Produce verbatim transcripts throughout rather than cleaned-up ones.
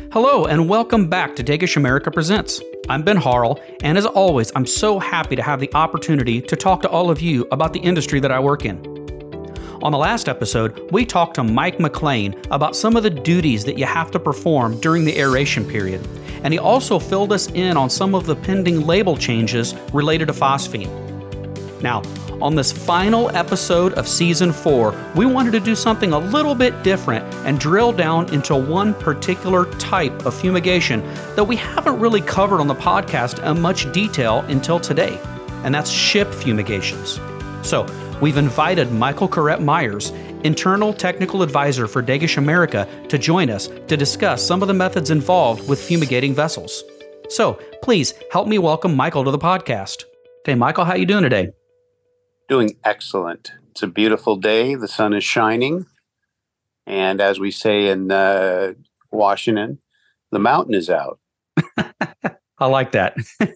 Hello, and welcome back to Dagish America Presents. I'm Ben Harrell, and as always, I'm so happy to have the opportunity to talk to all of you about the industry that I work in. On the last episode, we talked to Mike McLean about some of the duties that you have to perform during the aeration period, and he also filled us in on some of the pending label changes related to phosphine. Now, on this final episode of Season four, we wanted to do something a little bit different and drill down into one particular type of fumigation that we haven't really covered on the podcast in much detail until today, and that's ship fumigations. So, we've invited Michael Corrett Myers, Internal Technical Advisor for Dagish America, to join us to discuss some of the methods involved with fumigating vessels. So, please help me welcome Michael to the podcast. Okay, Michael, how you doing today? Doing excellent. It's a beautiful day. The sun is shining. And as we say in uh, Washington, the mountain is out. I like that.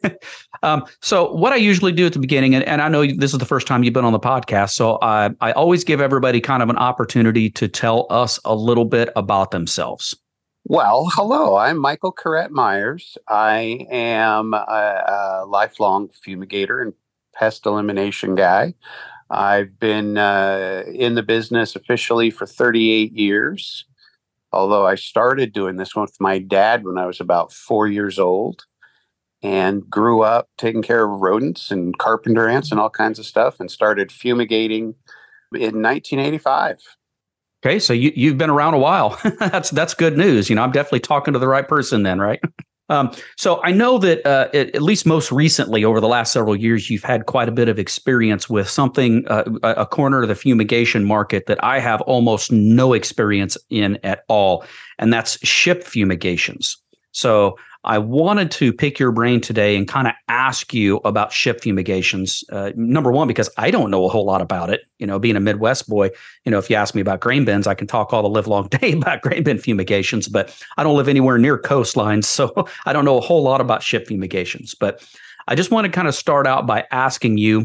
um, so what I usually do at the beginning, and, and I know this is the first time you've been on the podcast, so I, I always give everybody kind of an opportunity to tell us a little bit about themselves. Well, hello. I'm Michael Corrett Myers. I am a, a lifelong fumigator and pest elimination guy. I've been uh, in the business officially for thirty-eight years, although I started doing this with my dad when I was about four years old and grew up taking care of rodents and carpenter ants and all kinds of stuff and started fumigating in nineteen eighty-five. Okay, so you, you've been around a while. that's that's good news. You know, I'm definitely talking to the right person then, right? Um, so I know that uh, it, at least most recently, over the last several years, you've had quite a bit of experience with something, uh, a corner of the fumigation market that I have almost no experience in at all, and that's ship fumigations. So I wanted to pick your brain today and kind of ask you about ship fumigations. Uh, number one, because I don't know a whole lot about it. You know, being a Midwest boy, you know, if you ask me about grain bins, I can talk all the live long day about grain bin fumigations, but I don't live anywhere near coastlines, so I don't know a whole lot about ship fumigations. But I just want to kind of start out by asking you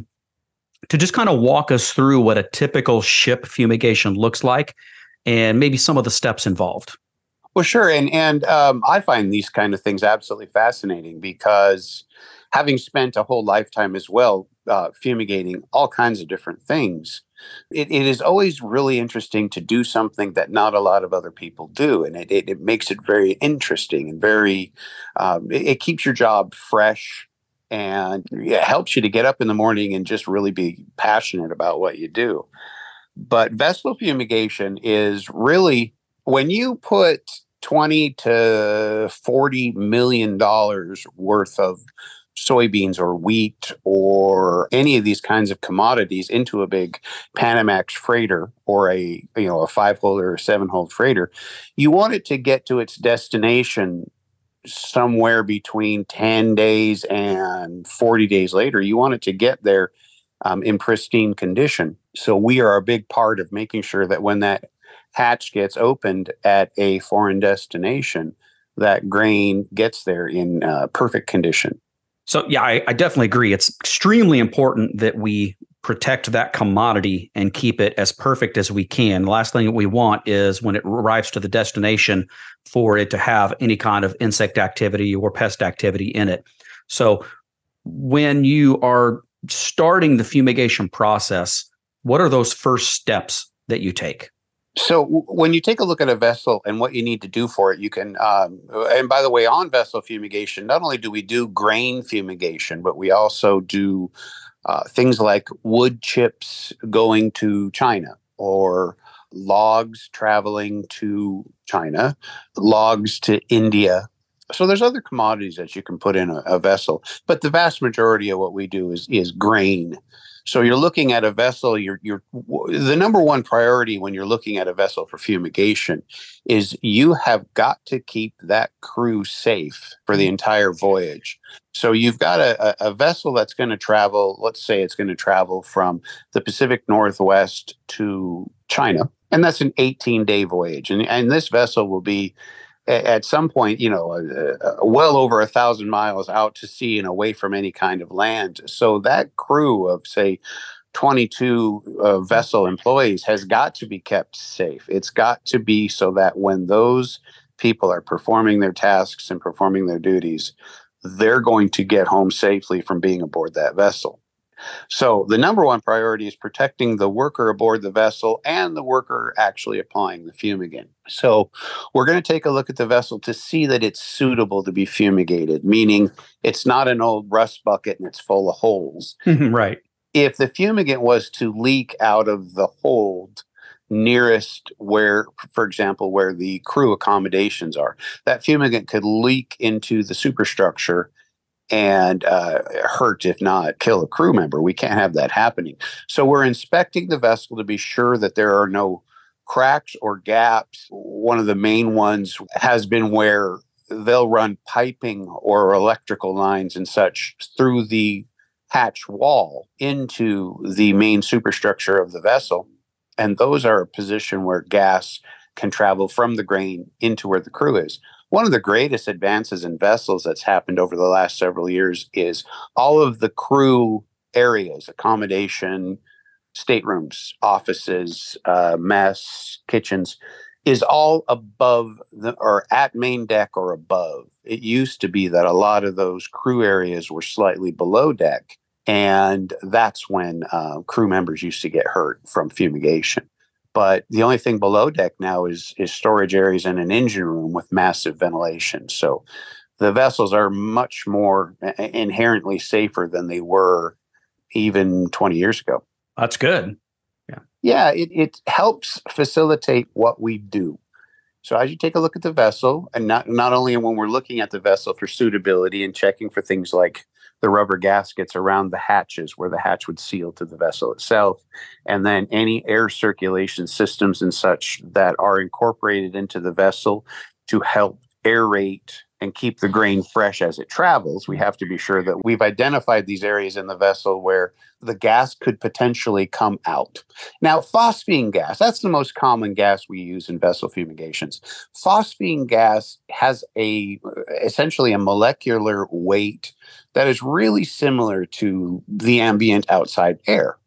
to just kind of walk us through what a typical ship fumigation looks like and maybe some of the steps involved. Well, sure. And and um, I find these kind of things absolutely fascinating because having spent a whole lifetime as well uh, fumigating all kinds of different things, it, it is always really interesting to do something that not a lot of other people do. And it, it, it makes it very interesting and very, um, it, it keeps your job fresh and it helps you to get up in the morning and just really be passionate about what you do. But vessel fumigation is really, when you put twenty to forty million dollars worth of soybeans or wheat or any of these kinds of commodities into a big Panamax freighter or a, you know, a five-hole or a seven-hole freighter, you want it to get to its destination somewhere between ten days and forty days later. You want it to get there um, in pristine condition. So we are a big part of making sure that when that hatch gets opened at a foreign destination, that grain gets there in uh, perfect condition. So, yeah, I, I definitely agree. It's extremely important that we protect that commodity and keep it as perfect as we can. The last thing that we want is when it arrives to the destination for it to have any kind of insect activity or pest activity in it. So when you are starting the fumigation process, what are those first steps that you take? So w- when you take a look at a vessel and what you need to do for it, you can, um, and by the way, on vessel fumigation, not only do we do grain fumigation, but we also do uh, things like wood chips going to China or logs traveling to China, logs to India. So there's other commodities that you can put in a, a vessel, but the vast majority of what we do is is grain. So you're looking at a vessel, you're, you're, the number one priority when you're looking at a vessel for fumigation is you have got to keep that crew safe for the entire voyage. So you've got a, a vessel that's going to travel, let's say it's going to travel from the Pacific Northwest to China, and that's an eighteen-day voyage. And, and this vessel will be at some point, you know, uh, well over a thousand miles out to sea and away from any kind of land. So that crew of, say, twenty-two uh, vessel employees has got to be kept safe. It's got to be so that when those people are performing their tasks and performing their duties, they're going to get home safely from being aboard that vessel. So the number one priority is protecting the worker aboard the vessel and the worker actually applying the fumigant. So we're going to take a look at the vessel to see that it's suitable to be fumigated, meaning it's not an old rust bucket and it's full of holes. Right. If the fumigant was to leak out of the hold nearest where, for example, where the crew accommodations are, that fumigant could leak into the superstructure and uh, hurt, if not kill, a crew member. We can't have that happening. So we're inspecting the vessel to be sure that there are no cracks or gaps. One of the main ones has been where they'll run piping or electrical lines and such through the hatch wall into the main superstructure of the vessel. And those are a position where gas can travel from the grain into where the crew is. One of the greatest advances in vessels that's happened over the last several years is all of the crew areas, accommodation, staterooms, offices, uh, mess, kitchens, is all above the, or at main deck or above. It used to be that a lot of those crew areas were slightly below deck, and that's when uh, crew members used to get hurt from fumigation. But the only thing below deck now is is storage areas and an engine room with massive ventilation. So the vessels are much more inherently safer than they were even twenty years ago. That's good. Yeah. Yeah, it, it helps facilitate what we do. So as you take a look at the vessel, and not, not only when we're looking at the vessel for suitability and checking for things like the rubber gaskets around the hatches where the hatch would seal to the vessel itself, and then any air circulation systems and such that are incorporated into the vessel to help aerate and keep the grain fresh as it travels. We have to be sure that we've identified these areas in the vessel where the gas could potentially come out. Now, phosphine gas, that's the most common gas we use in vessel fumigations. Phosphine gas has a essentially a molecular weight that is really similar to the ambient outside air.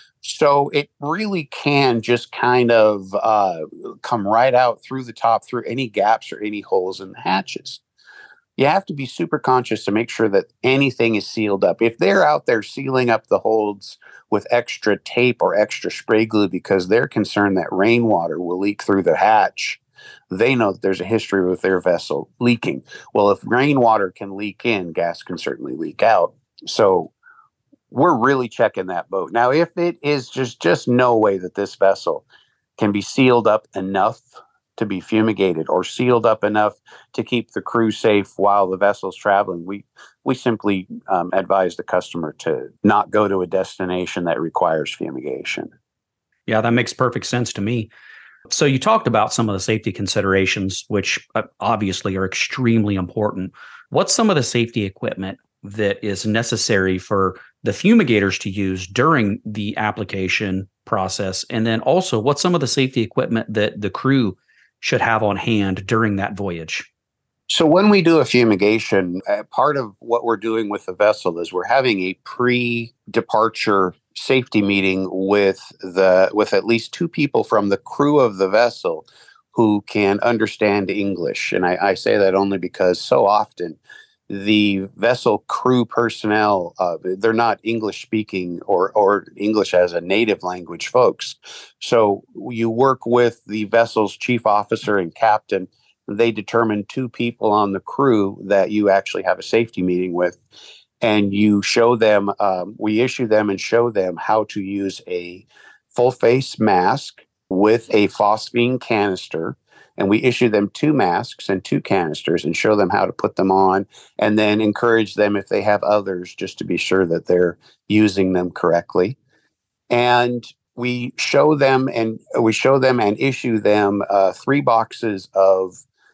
So it really can just kind of uh, come right out through the top, through any gaps or any holes in the hatches. You have to be super conscious to make sure that anything is sealed up. If they're out there sealing up the holds with extra tape or extra spray glue because they're concerned that rainwater will leak through the hatch, they know that there's a history with their vessel leaking. Well, if rainwater can leak in, gas can certainly leak out. So we're really checking that boat. Now, if it is just, just no way that this vessel can be sealed up enough to be fumigated or sealed up enough to keep the crew safe while the vessel's traveling, we we simply um, advise the customer to not go to a destination that requires fumigation. Yeah, that makes perfect sense to me. So you talked about some of the safety considerations, which obviously are extremely important. What's some of the safety equipment that is necessary for the fumigators to use during the application process? And then also, what's some of the safety equipment that the crew should have on hand during that voyage? So when we do a fumigation, uh, part of what we're doing with the vessel is we're having a pre-departure safety meeting with the with at least two people from the crew of the vessel who can understand English. And I, I say that only because so often the vessel crew personnel, uh, they're not English speaking or, or English as a native language folks. So you work with the vessel's chief officer and captain. They determine two people on the crew that you actually have a safety meeting with. And you show them, um, we issue them and show them how to use a full face mask with a phosphine canister. And we issue them two masks and two canisters and show them how to put them on, and then encourage them, if they have others, just to be sure that they're using them correctly. And we show them and we show them and issue them uh, three boxes of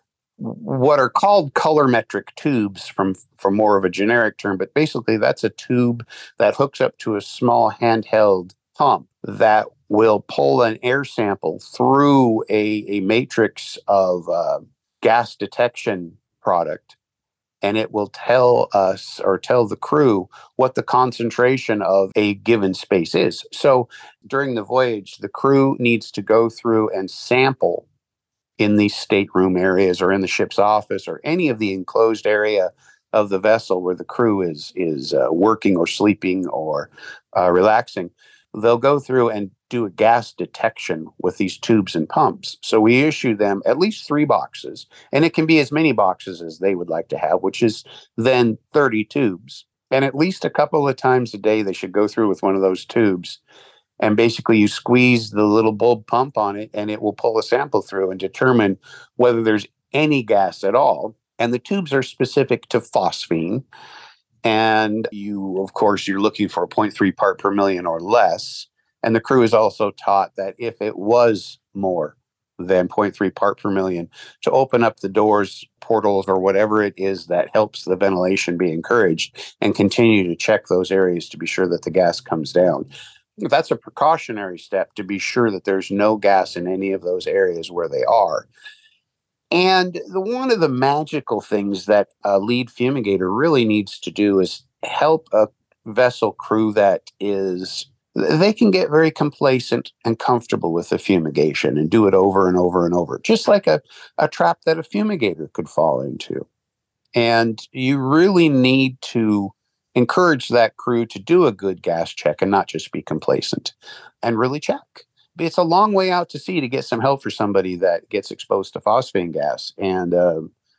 what are called colorimetric tubes, from, from more of a generic term, but basically that's a tube that hooks up to a small handheld pump that will pull an air sample through a, a matrix of uh, gas detection product, and it will tell us or tell the crew what the concentration of a given space is. So during the voyage, the crew needs to go through and sample in the stateroom areas or in the ship's office or any of the enclosed area of the vessel where the crew is is uh, working or sleeping or uh, relaxing, they'll go through and do a gas detection with these tubes and pumps. So we issue them at least three boxes, and it can be as many boxes as they would like to have, which is then thirty tubes. And at least a couple of times a day, they should go through with one of those tubes. And basically, you squeeze the little bulb pump on it, and it will pull a sample through and determine whether there's any gas at all. And the tubes are specific to phosphine. And you, of course, you're looking for a zero point three part per million or less. And the crew is also taught that if it was more than zero point three part per million, to open up the doors, portals, or whatever it is that helps the ventilation be encouraged, and continue to check those areas to be sure that the gas comes down. That's a precautionary step to be sure that there's no gas in any of those areas where they are. And the, one of the magical things that a lead fumigator really needs to do is help a vessel crew that is, they can get very complacent and comfortable with the fumigation and do it over and over and over, just like a, a trap that a fumigator could fall into. And you really need to encourage that crew to do a good gas check and not just be complacent and really check. It's a long way out to sea to get some help for somebody that gets exposed to phosphine gas. And uh,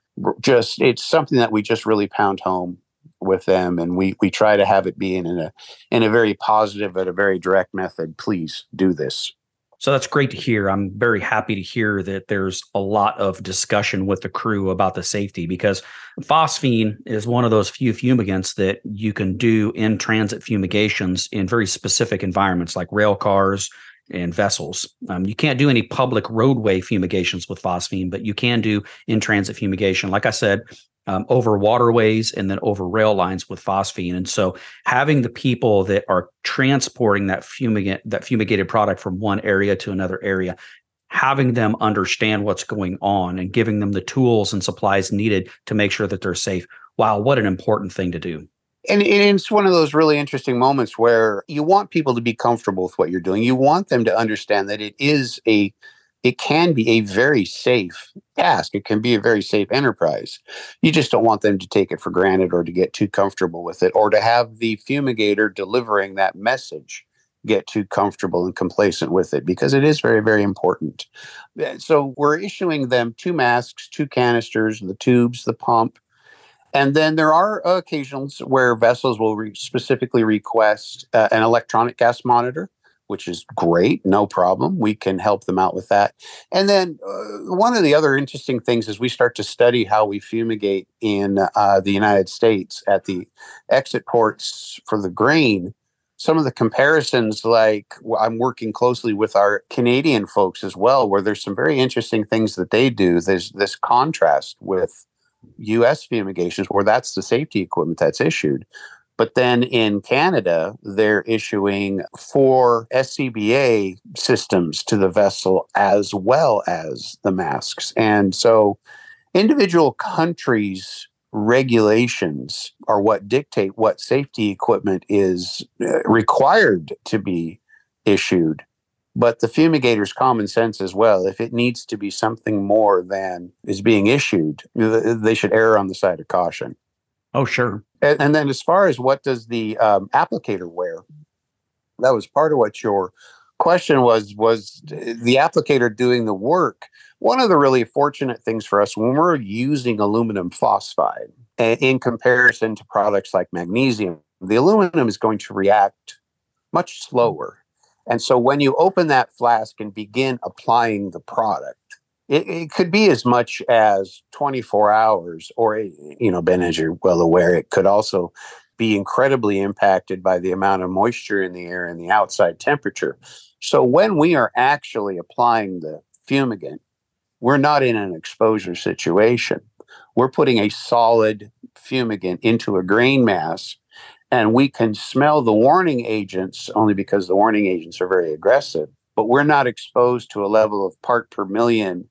just, it's something that we just really pound home with them. And we, we try to have it be in a, in a very positive, but a very direct method. Please do this. So that's great to hear. I'm very happy to hear that there's a lot of discussion with the crew about the safety, because phosphine is one of those few fumigants that you can do in transit fumigations in very specific environments like rail cars and vessels. Um, you can't do any public roadway fumigations with phosphine, but you can do in-transit fumigation, like I said, um, over waterways and then over rail lines with phosphine. And so having the people that are transporting that fumigant, that fumigated product from one area to another area, having them understand what's going on and giving them the tools and supplies needed to make sure that they're safe. Wow, what an important thing to do. And it's one of those really interesting moments where you want people to be comfortable with what you're doing. You want them to understand that it is a, it can be a very safe task. It can be a very safe enterprise. You just don't want them to take it for granted or to get too comfortable with it, or to have the fumigator delivering that message get too comfortable and complacent with it, because it is very, very important. So we're issuing them two masks, two canisters, the tubes, the pump. And then there are occasions where vessels will re- specifically request uh, an electronic gas monitor, which is great, no problem. We can help them out with that. And then uh, one of the other interesting things is we start to study how we fumigate in uh, the United States at the exit ports for the grain. Some of the comparisons, like I'm working closely with our Canadian folks as well, where there's some very interesting things that they do. There's this contrast with U S fumigations, where that's the safety equipment that's issued. But then in Canada, they're issuing four S C B A systems to the vessel as well as the masks. And so individual countries' regulations are what dictate what safety equipment is required to be issued. But the fumigator's common sense as well. If it needs to be something more than is being issued, they should err on the side of caution. Oh, sure. And, and then as far as what does the um, applicator wear, that was part of what your question was, was the applicator doing the work. One of the really fortunate things for us when we're using aluminum phosphide, in comparison to products like magnesium, the aluminum is going to react much slower. And so when you open that flask and begin applying the product, it, it could be as much as twenty-four hours, or, you know, Ben, as you're well aware, it could also be incredibly impacted by the amount of moisture in the air and the outside temperature. So when we are actually applying the fumigant, we're not in an exposure situation. We're putting a solid fumigant into a grain mass, and we can smell the warning agents only because the warning agents are very aggressive, but we're not exposed to a level of part per million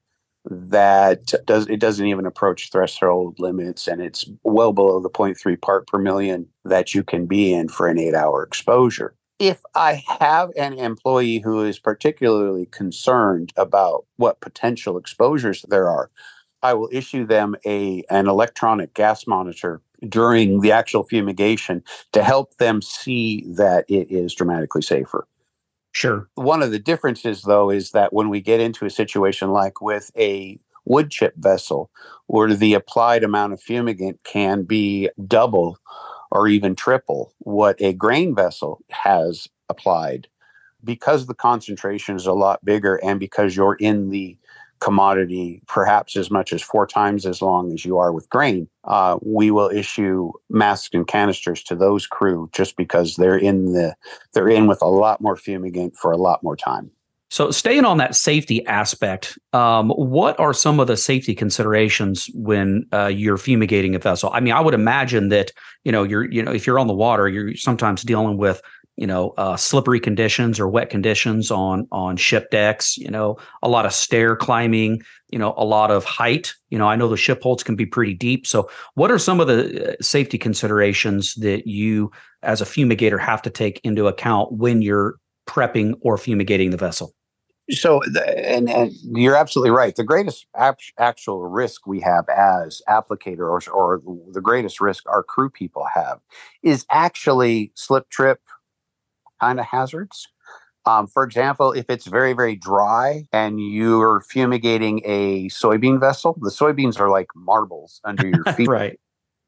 that does it doesn't even approach threshold limits, and it's well below the zero point three part per million that you can be in for an eight hour exposure. If I have an employee who is particularly concerned about what potential exposures there are, I will issue them a an electronic gas monitor during the actual fumigation to help them see that it is dramatically safer. Sure. One of the differences, though, is that when we get into a situation like with a wood chip vessel, where the applied amount of fumigant can be double or even triple what a grain vessel has applied, because the concentration is a lot bigger and because you're in the commodity perhaps as much as four times as long as you are with grain, uh, we will issue masks and canisters to those crew just because they're in the they're in with a lot more fumigant for a lot more time. So staying on that safety aspect, um, what are some of the safety considerations when uh, you're fumigating a vessel? I mean, I would imagine that, you know, you're, you know, if you're on the water, you're sometimes dealing with, you know, uh, slippery conditions or wet conditions on on ship decks, you know, a lot of stair climbing, you know, a lot of height. You know, I know the ship holds can be pretty deep. So what are some of the uh, safety considerations that you as a fumigator have to take into account when you're prepping or fumigating the vessel? So, the, and, and you're absolutely right. The greatest ap- actual risk we have as applicator, or, or the greatest risk our crew people have, is actually slip trip kind of hazards. Um, for example, if it's very, very dry and you're fumigating a soybean vessel, the soybeans are like marbles under your feet, Right.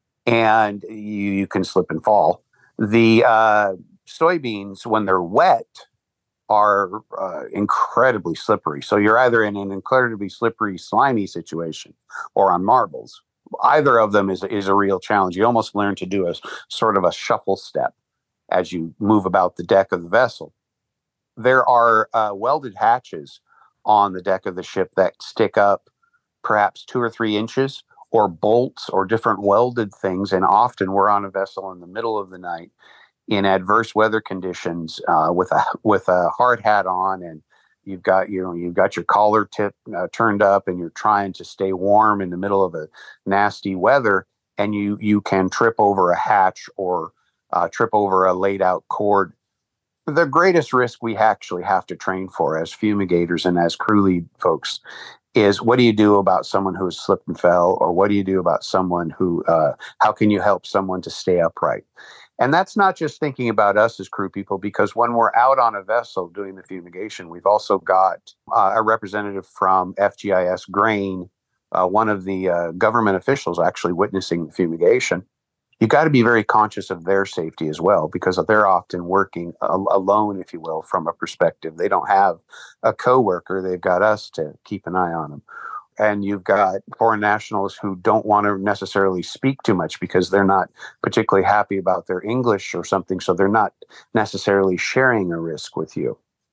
and you, you can slip and fall. The uh, soybeans, when they're wet, are uh, incredibly slippery. So you're either in an incredibly slippery, slimy situation or on marbles. Either of them is, is a real challenge. You almost learn to do a sort of a shuffle step as you move about the deck of the vessel. There are uh, welded hatches on the deck of the ship that stick up perhaps two or three inches, or bolts or different welded things. And often we're on a vessel in the middle of the night in adverse weather conditions, uh, with a with a hard hat on, and you've got you know you've got your collar tip uh, turned up, and you're trying to stay warm in the middle of a nasty weather, and you you can trip over a hatch or uh, trip over a laid out cord. The greatest risk we actually have to train for as fumigators and as crew lead folks is, what do you do about someone who has slipped and fell, or what do you do about someone who uh, how can you help someone to stay upright? And that's not just thinking about us as crew people, because when we're out on a vessel doing the fumigation, we've also got uh, a representative from F G I S Grain, uh, one of the uh, government officials actually witnessing the fumigation. You've got to be very conscious of their safety as well, because they're often working al- alone, if you will, from a perspective. They don't have a coworker. They've got us to keep an eye on them. And you've got foreign nationals who don't want to necessarily speak too much because they're not particularly happy about their English or something. So they're not necessarily sharing a risk with you.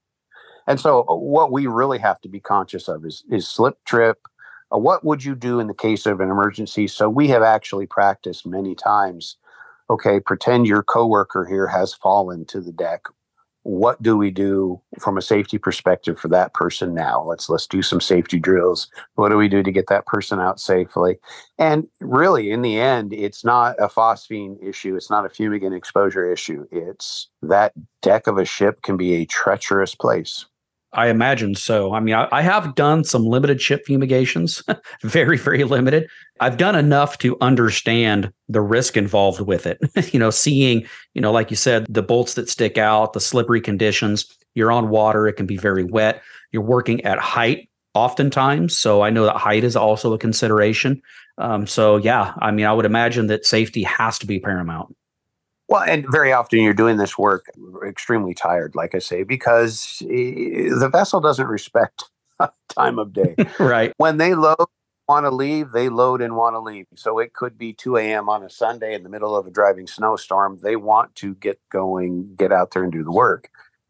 And so what we really have to be conscious of is, is slip trip. Uh, what would you do in the case of an emergency? So we have actually practiced many times. Okay, pretend your coworker here has fallen to the deck. What do we do from a safety perspective for that person now? Let's let's do some safety drills. What do we do to get that person out safely? And really, in the end, it's not a phosphine issue. It's not a fumigant exposure issue. It's that deck of a ship can be a treacherous place. I imagine so. I mean, I, I have done some limited ship fumigations, very, very limited. I've done enough to understand the risk involved with it. You know, seeing, you know, like you said, the bolts that stick out, the slippery conditions, you're on water, it can be very wet. You're working at height oftentimes. So I know that height is also a consideration. Um, so yeah, I mean, I would imagine that safety has to be paramount. Well, and very often you're doing this work extremely tired, like I say, because the vessel doesn't respect time of day. Right. When they load, want to leave, they load and want to leave. So it could be two a.m. on a Sunday in the middle of a driving snowstorm. They want to get going, get out there and do the work.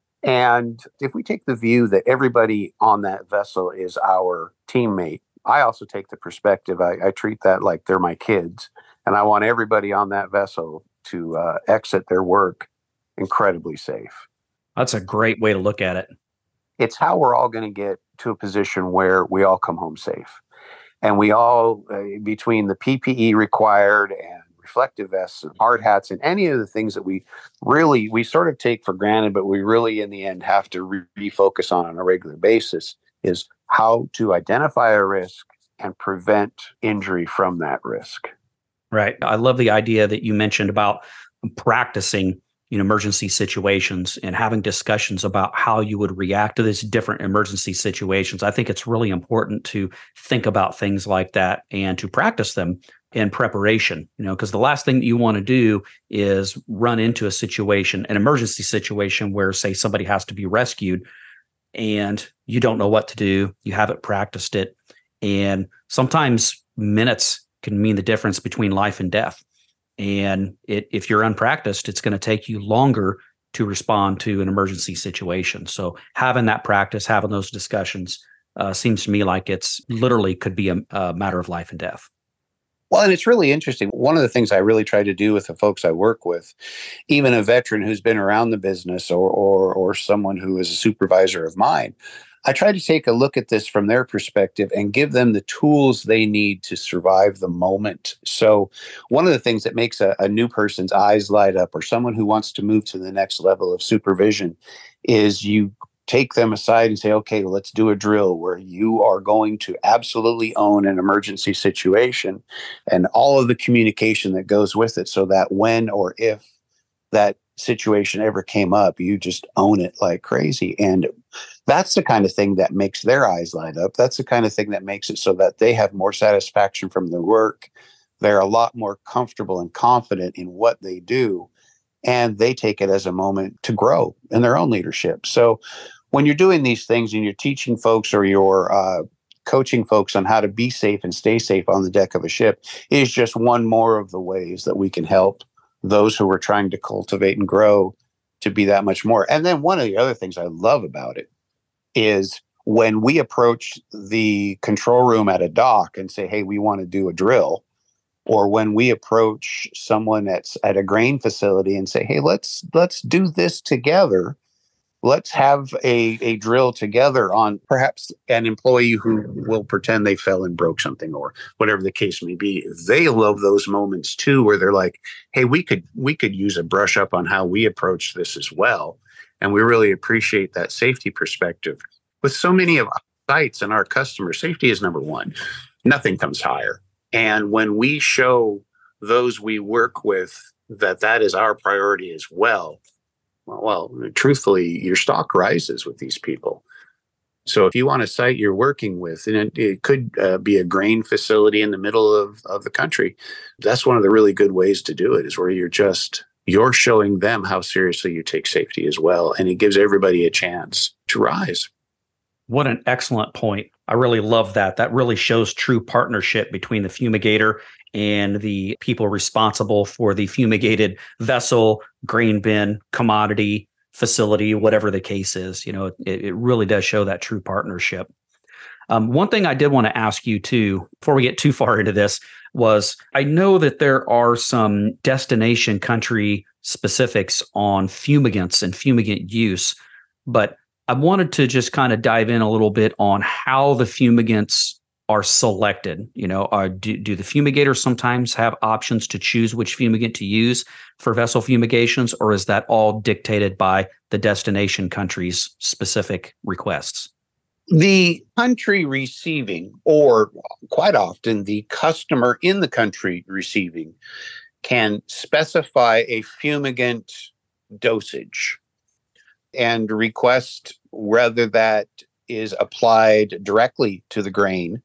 And if we take the view that everybody on that vessel is our teammate, I also take the perspective, I, I treat that like they're my kids. And I want everybody on that vessel to uh, exit their work incredibly safe. That's a great way to look at it. It's how we're all going to get to a position where we all come home safe. And we all, uh, between the P P E required and reflective vests and hard hats and any of the things that we really, we sort of take for granted, but we really in the end have to re- refocus on on a regular basis is how to identify a risk and prevent injury from that risk. Right. I love the idea that you mentioned about practicing in emergency situations and having discussions about how you would react to these different emergency situations. I think it's really important to think about things like that and to practice them in preparation, you know, because the last thing that you want to do is run into a situation, an emergency situation where, say, somebody has to be rescued and you don't know what to do. You haven't practiced it. And sometimes minutes can mean the difference between life and death. And it, if you're unpracticed, it's going to take you longer to respond to an emergency situation. So having that practice, having those discussions uh, seems to me like it's literally could be a, a matter of life and death. Well, and it's really interesting. One of the things I really try to do with the folks I work with, even a veteran who's been around the business or or or someone who is a supervisor of mine, I try to take a look at this from their perspective and give them the tools they need to survive the moment. So one of the things that makes a, a new person's eyes light up or someone who wants to move to the next level of supervision is you take them aside and say, okay, well, let's do a drill where you are going to absolutely own an emergency situation and all of the communication that goes with it so that when or if that situation ever came up, you just own it like crazy. And that's the kind of thing that makes their eyes light up. That's the kind of thing that makes it so that they have more satisfaction from their work. They're a lot more comfortable and confident in what they do. And they take it as a moment to grow in their own leadership. So when you're doing these things and you're teaching folks or you're uh, coaching folks on how to be safe and stay safe on the deck of a ship is just one more of the ways that we can help those who are trying to cultivate and grow to be that much more. And then one of the other things I love about it is when we approach the control room at a dock and say, hey, we want to do a drill, or when we approach someone that's at a grain facility and say, hey, let's let's do this together. Let's have a, a drill together on perhaps an employee who will pretend they fell and broke something or whatever the case may be. They love those moments too, where they're like, hey, we could we could use a brush up on how we approach this as well. And we really appreciate that safety perspective. With so many of our sites and our customers, safety is number one. Nothing comes higher. And when we show those we work with that that is our priority as well, well, well, truthfully, your stock rises with these people. So if you want a site you're working with, and it, it could uh, be a grain facility in the middle of, of the country, that's one of the really good ways to do it is where you're just, you're showing them how seriously you take safety as well. And it gives everybody a chance to rise. What an excellent point. I really love that. That really shows true partnership between the fumigator and the people responsible for the fumigated vessel, grain bin, commodity, facility, whatever the case is. You know, it, it really does show that true partnership. Um, one thing I did want to ask you too, before we get too far into this, was I know that there are some destination country specifics on fumigants and fumigant use, but I wanted to just kind of dive in a little bit on how the fumigants are selected. You know, are, do, do the fumigators sometimes have options to choose which fumigant to use for vessel fumigations, or is that all dictated by the destination country's specific requests? The country receiving, or quite often the customer in the country receiving, can specify a fumigant dosage and request whether that is applied directly to the grain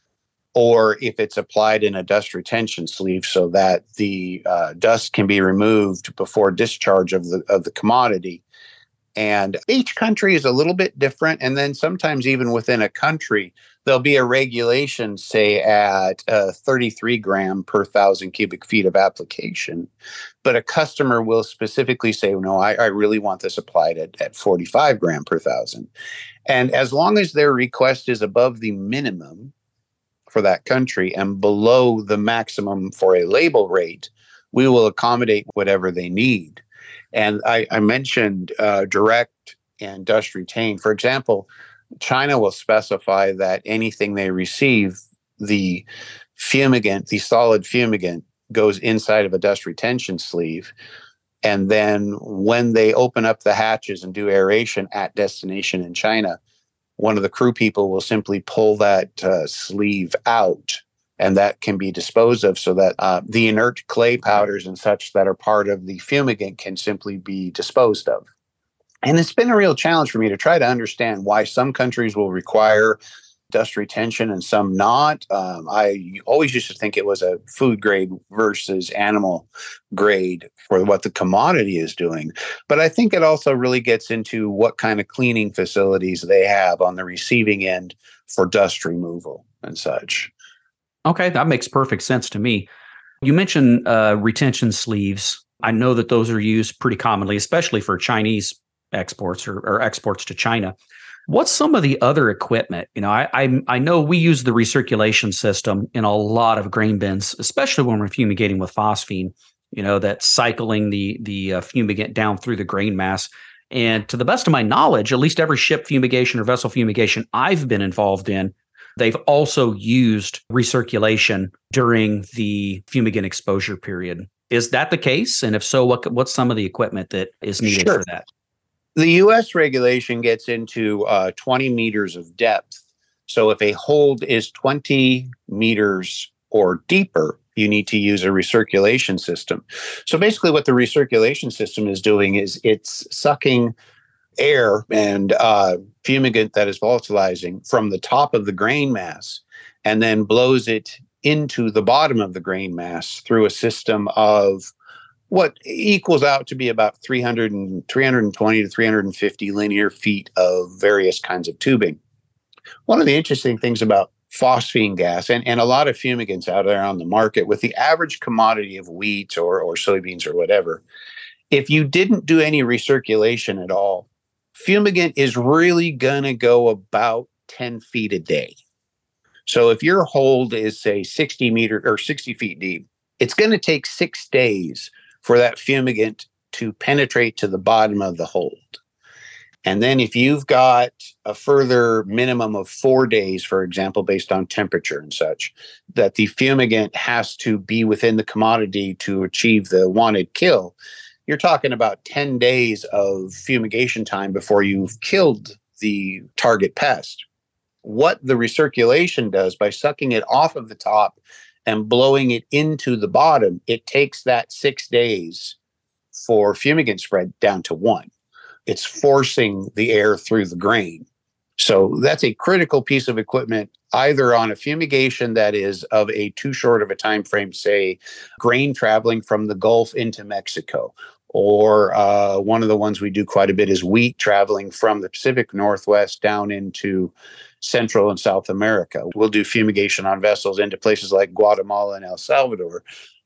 or if it's applied in a dust retention sleeve so that the uh, dust can be removed before discharge of the of the commodity. And each country is a little bit different. And then sometimes even within a country, there'll be a regulation, say at uh, thirty-three gram per thousand cubic feet of application. But a customer will specifically say, no, I, I really want this applied at, at forty-five gram per thousand. And as long as their request is above the minimum for that country and below the maximum for a label rate, we will accommodate whatever they need. And I, I mentioned uh, direct and dust retain. For example, China will specify that anything they receive, the fumigant, the solid fumigant, goes inside of a dust retention sleeve. And then when they open up the hatches and do aeration at destination in China, one of the crew people will simply pull that uh, sleeve out, and that can be disposed of so that uh, the inert clay powders and such that are part of the fumigant can simply be disposed of. And it's been a real challenge for me to try to understand why some countries will require dust retention and some not. Um, I always used to think it was a food grade versus animal grade for what the commodity is doing. But I think it also really gets into what kind of cleaning facilities they have on the receiving end for dust removal and such. Okay, that makes perfect sense to me. You mentioned uh, retention sleeves. I know that those are used pretty commonly, especially for Chinese exports or, or exports to China. What's some of the other equipment? You know, I, I I know we use the recirculation system in a lot of grain bins, especially when we're fumigating with phosphine. You know, that's cycling the the uh, fumigant down through the grain mass. And to the best of my knowledge, at least every ship fumigation or vessel fumigation I've been involved in, they've also used recirculation during the fumigant exposure period. Is that the case? And if so, what what's some of the equipment that is needed Sure. for that? The U S regulation gets into uh, twenty meters of depth. So if a hold is twenty meters or deeper, you need to use a recirculation system. So basically what the recirculation system is doing is it's sucking air and uh, fumigant that is volatilizing from the top of the grain mass and then blows it into the bottom of the grain mass through a system of what equals out to be about three hundred and three hundred twenty to three hundred fifty linear feet of various kinds of tubing. One of the interesting things about phosphine gas and, and a lot of fumigants out there on the market with the average commodity of wheat or, or soybeans or whatever, if you didn't do any recirculation at all, fumigant is really going to go about ten feet a day. So if your hold is, say, sixty meter or sixty feet deep, it's going to take six days for that fumigant to penetrate to the bottom of the hold. And then if you've got a further minimum of four days, for example, based on temperature and such, that the fumigant has to be within the commodity to achieve the wanted kill, you're talking about ten days of fumigation time before you've killed the target pest. What the recirculation does by sucking it off of the top and blowing it into the bottom, it takes that six days for fumigant spread down to one. It's forcing the air through the grain. So that's a critical piece of equipment, either on a fumigation that is of a too short of a time frame, say grain traveling from the Gulf into Mexico, or uh, one of the ones we do quite a bit is wheat traveling from the Pacific Northwest down into Central and South America. We'll do fumigation on vessels into places like Guatemala and El Salvador,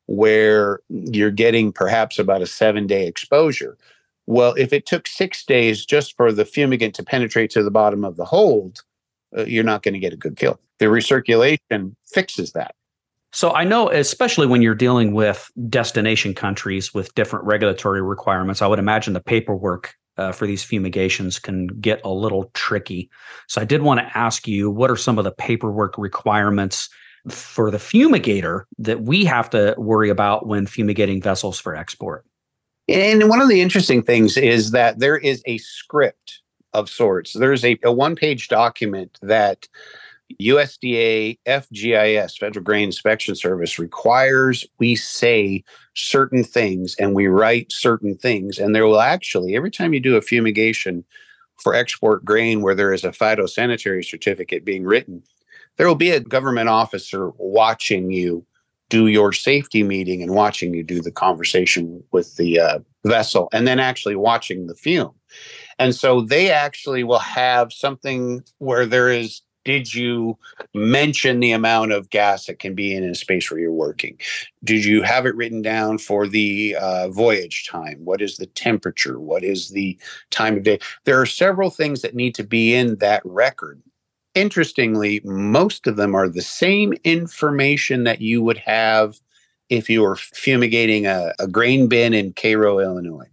where you're getting perhaps about a seven-day exposure. Well, if it took six days just for the fumigant to penetrate to the bottom of the hold, uh, you're not going to get a good kill. The recirculation fixes that. So I know, especially when you're dealing with destination countries with different regulatory requirements, I would imagine the paperwork uh, for these fumigations can get a little tricky. So I did want to ask you, what are some of the paperwork requirements for the fumigator that we have to worry about when fumigating vessels for export? And one of the interesting things is that there is a script of sorts. There's a, a one-page document that U S D A F G I S, Federal Grain Inspection Service, requires we say certain things and we write certain things. And there will actually, every time you do a fumigation for export grain where there is a phytosanitary certificate being written, there will be a government officer watching you do your safety meeting and watching you do the conversation with the uh, vessel and then actually watching the fume. And so they actually will have something where there is, did you mention the amount of gas that can be in a space where you're working? Did you have it written down for the uh, voyage time? What is the temperature? What is the time of day? There are several things that need to be in that record. Interestingly, most of them are the same information that you would have if you were fumigating a, a grain bin in Cairo, Illinois.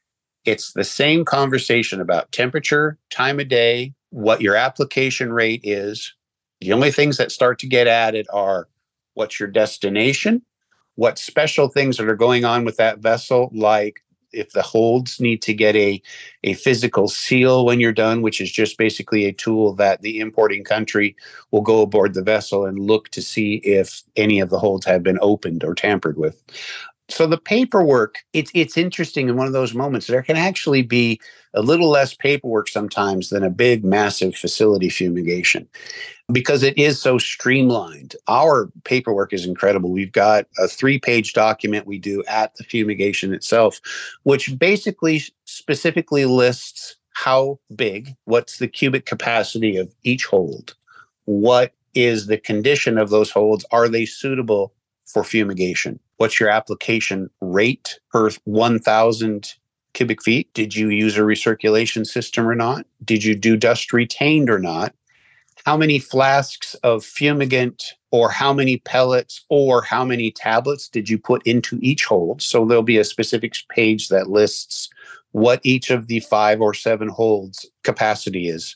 It's the same conversation about temperature, time of day, what your application rate is. The only things that start to get added are what's your destination, what special things that are going on with that vessel, like if the holds need to get a, a physical seal when you're done, which is just basically a tool that the importing country will go aboard the vessel and look to see if any of the holds have been opened or tampered with. So the paperwork, it's it's interesting in one of those moments. There can actually be a little less paperwork sometimes than a big, massive facility fumigation because it is so streamlined. Our paperwork is incredible. We've got a three-page document we do at the fumigation itself, which basically specifically lists how big, what's the cubic capacity of each hold, what is the condition of those holds, are they suitable for fumigation? What's your application rate per one thousand cubic feet? Did you use a recirculation system or not? Did you do dust retained or not? How many flasks of fumigant or how many pellets or how many tablets did you put into each hold? So there'll be a specific page that lists what each of the five or seven holds capacity is.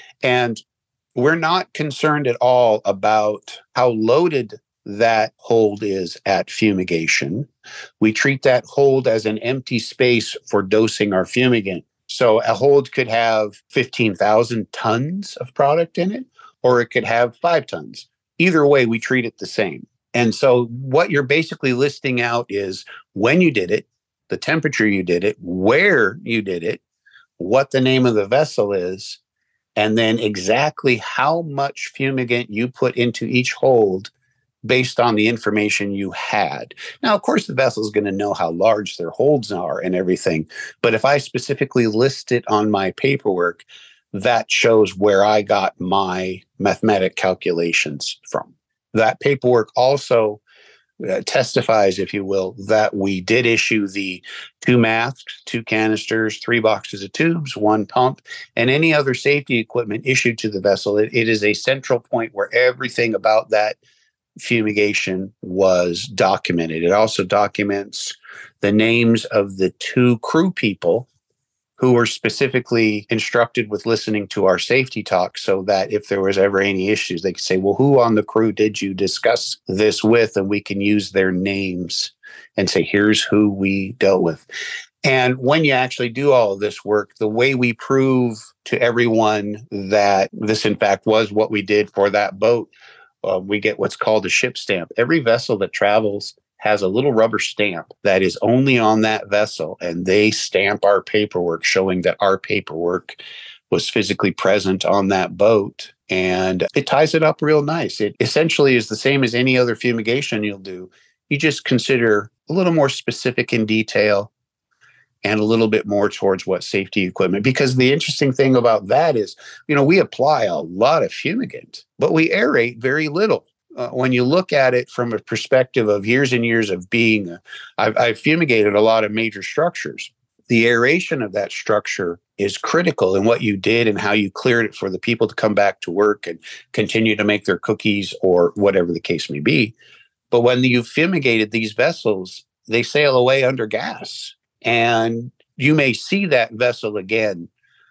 And we're not concerned at all about how loaded that hold is at fumigation. We treat that hold as an empty space for dosing our fumigant. So a hold could have fifteen thousand tons of product in it, or it could have five tons. Either way, we treat it the same. And so what you're basically listing out is when you did it, the temperature you did it, where you did it, what the name of the vessel is, and then exactly how much fumigant you put into each hold based on the information you had. Now, of course, the vessel is going to know how large their holds are and everything. But if I specifically list it on my paperwork, that shows where I got my mathematic calculations from. That paperwork also uh, testifies, if you will, that we did issue the two masks, two canisters, three boxes of tubes, one pump, and any other safety equipment issued to the vessel. It, it is a central point where everything about that fumigation was documented. It also documents the names of the two crew people who were specifically instructed with listening to our safety talk so that if there was ever any issues, they could say, well, who on the crew did you discuss this with? And we can use their names and say, here's who we dealt with. And when you actually do all of this work, the way we prove to everyone that this, in fact, was what we did for that boat, Uh, we get what's called a ship stamp. Every vessel that travels has a little rubber stamp that is only on that vessel, and they stamp our paperwork showing that our paperwork was physically present on that boat, and it ties it up real nice. It essentially is the same as any other fumigation you'll do. You just consider a little more specific in detail and a little bit more towards what safety equipment, because the interesting thing about that is, you know, we apply a lot of fumigant, but we aerate very little. Uh, when you look at it from a perspective of years and years of being, a, I've, I've fumigated a lot of major structures. The aeration of that structure is critical in what you did and how you cleared it for the people to come back to work and continue to make their cookies or whatever the case may be. But when you've fumigated these vessels, they sail away under gas. And you may see that vessel again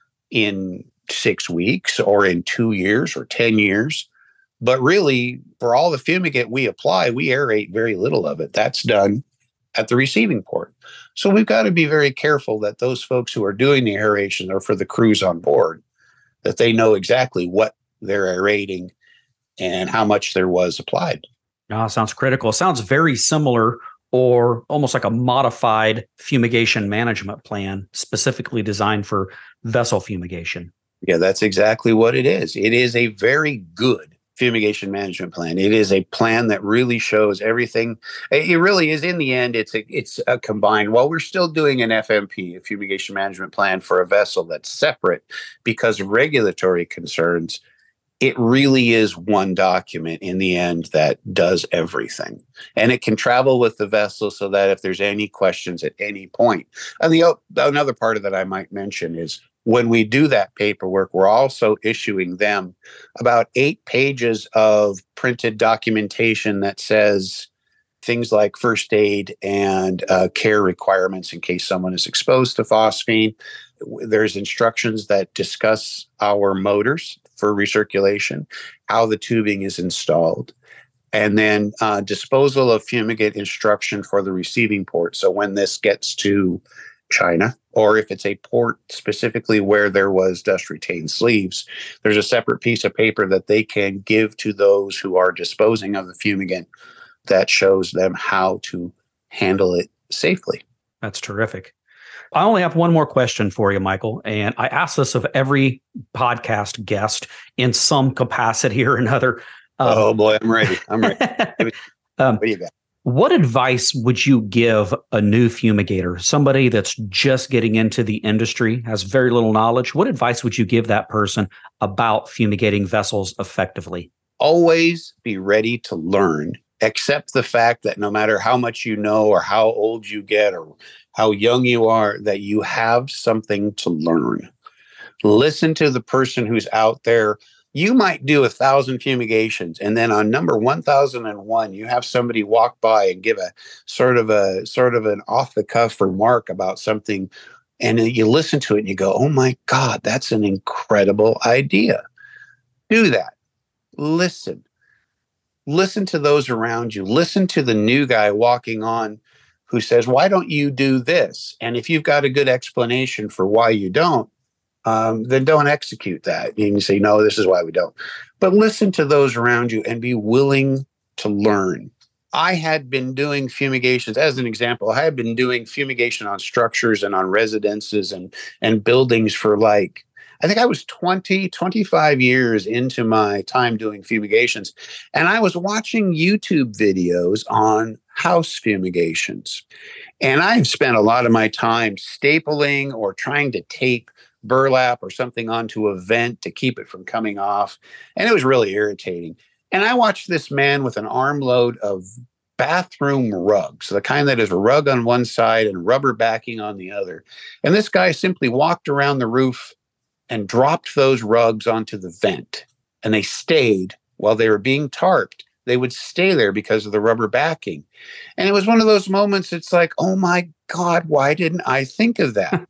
in six weeks or in two years or ten years. But really, for all the fumigant we apply, we aerate very little of it. That's done at the receiving port. So we've got to be very careful that those folks who are doing the aeration are for the crews on board, that they know exactly what they're aerating and how much there was applied. Ah, sounds critical. It sounds very similar or almost like a modified fumigation management plan specifically designed for vessel fumigation. Yeah, that's exactly what it is. It is a very good fumigation management plan. It is a plan that really shows everything. It really is, in the end, it's a, it's a combined, while we're still doing an F M P, a fumigation management plan for a vessel that's separate because of regulatory concerns, it really is one document in the end that does everything. And it can travel with the vessel so that if there's any questions at any point. And the another part of that I might mention is when we do that paperwork, we're also issuing them about eight pages of printed documentation that says things like first aid and uh, care requirements in case someone is exposed to phosphine. There's instructions that discuss our motors for recirculation, how the tubing is installed. And then uh, disposal of fumigate instruction for the receiving port. So when this gets to China, or if it's a port specifically where there was dust retained sleeves, there's a separate piece of paper that they can give to those who are disposing of the fumigant that shows them how to handle it safely. That's terrific. I only have one more question for you, Michael, and I ask this of every podcast guest in some capacity or another. Um, oh boy, I'm ready. I'm ready. um, what do you got? What advice would you give a new fumigator, somebody that's just getting into the industry, has very little knowledge? What advice would you give that person about fumigating vessels effectively? Always be ready to learn. Accept the fact that no matter how much you know or how old you get or how young you are, that you have something to learn. Listen to the person who's out there. You might do a thousand fumigations, and then on number one thousand one, you have somebody walk by and give a sort of a sort of an off the cuff remark about something, and you listen to it and you go, "Oh my God, that's an incredible idea." Do that. Listen. Listen to those around you. Listen to the new guy walking on who says, "Why don't you do this?" And if you've got a good explanation for why you don't, Um, then don't execute that. You can say, "No, this is why we don't." But listen to those around you and be willing to learn. I had been doing fumigations, as an example, I had been doing fumigation on structures and on residences and, and buildings for like, I think I was twenty, twenty-five years into my time doing fumigations. And I was watching YouTube videos on house fumigations. And I've spent a lot of my time stapling or trying to tape burlap or something onto a vent to keep it from coming off. And it was really irritating. And I watched this man with an armload of bathroom rugs, the kind that is a rug on one side and rubber backing on the other. And this guy simply walked around the roof and dropped those rugs onto the vent. And they stayed while they were being tarped. They would stay there because of the rubber backing. And it was one of those moments, it's like, oh my God, why didn't I think of that?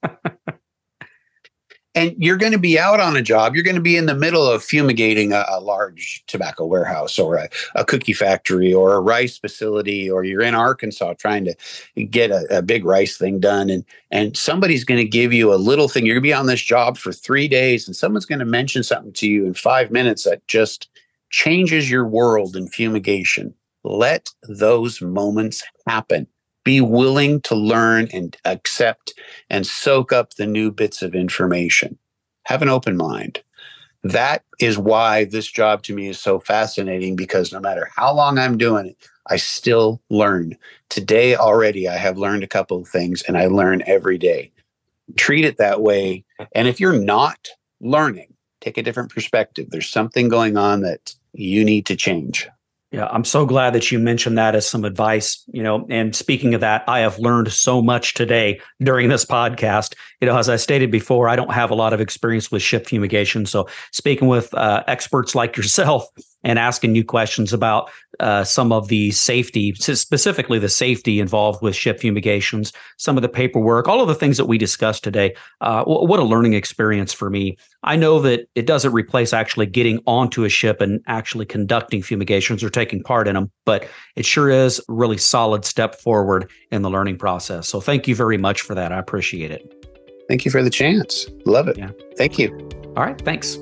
And you're going to be out on a job. You're going to be in the middle of fumigating a, a large tobacco warehouse or a, a cookie factory or a rice facility, or you're in Arkansas trying to get a, a big rice thing done. And, and somebody's going to give you a little thing. You're going to be on this job for three days and someone's going to mention something to you in five minutes that just changes your world in fumigation. Let those moments happen. Be willing to learn and accept and soak up the new bits of information. Have an open mind. That is why this job to me is so fascinating, because no matter how long I'm doing it, I still learn. Today already, I have learned a couple of things, and I learn every day. Treat it that way. And if you're not learning, take a different perspective. There's something going on that you need to change. Yeah, I'm so glad that you mentioned that as some advice, you know, and speaking of that, I have learned so much today during this podcast. You know, as I stated before, I don't have a lot of experience with ship fumigation. So speaking with uh, experts like yourself and asking you questions about uh, some of the safety, specifically the safety involved with ship fumigations, some of the paperwork, all of the things that we discussed today. Uh, what a learning experience for me. I know that it doesn't replace actually getting onto a ship and actually conducting fumigations or taking part in them, but it sure is a really solid step forward in the learning process. So thank you very much for that. I appreciate it. Thank you for the chance. Love it. Yeah. Thank you. All right. Thanks.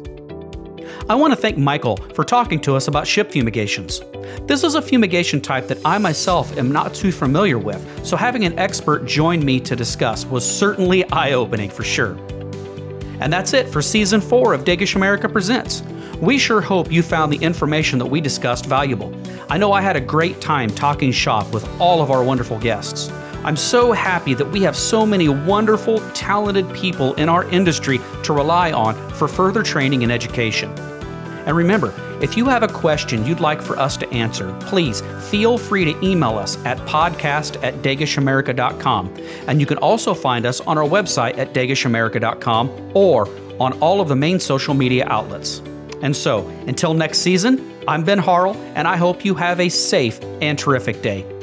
I want to thank Michael for talking to us about ship fumigations. This is a fumigation type that I myself am not too familiar with, so having an expert join me to discuss was certainly eye-opening for sure. And that's it for Season four of Dagish America Presents. We sure hope you found the information that we discussed valuable. I know I had a great time talking shop with all of our wonderful guests. I'm so happy that we have so many wonderful, talented people in our industry to rely on for further training and education. And remember, if you have a question you'd like for us to answer, please feel free to email us at podcast at dagish america dot com. And you can also find us on our website at dagish america dot com or on all of the main social media outlets. And so, until next season, I'm Ben Harrell, and I hope you have a safe and terrific day.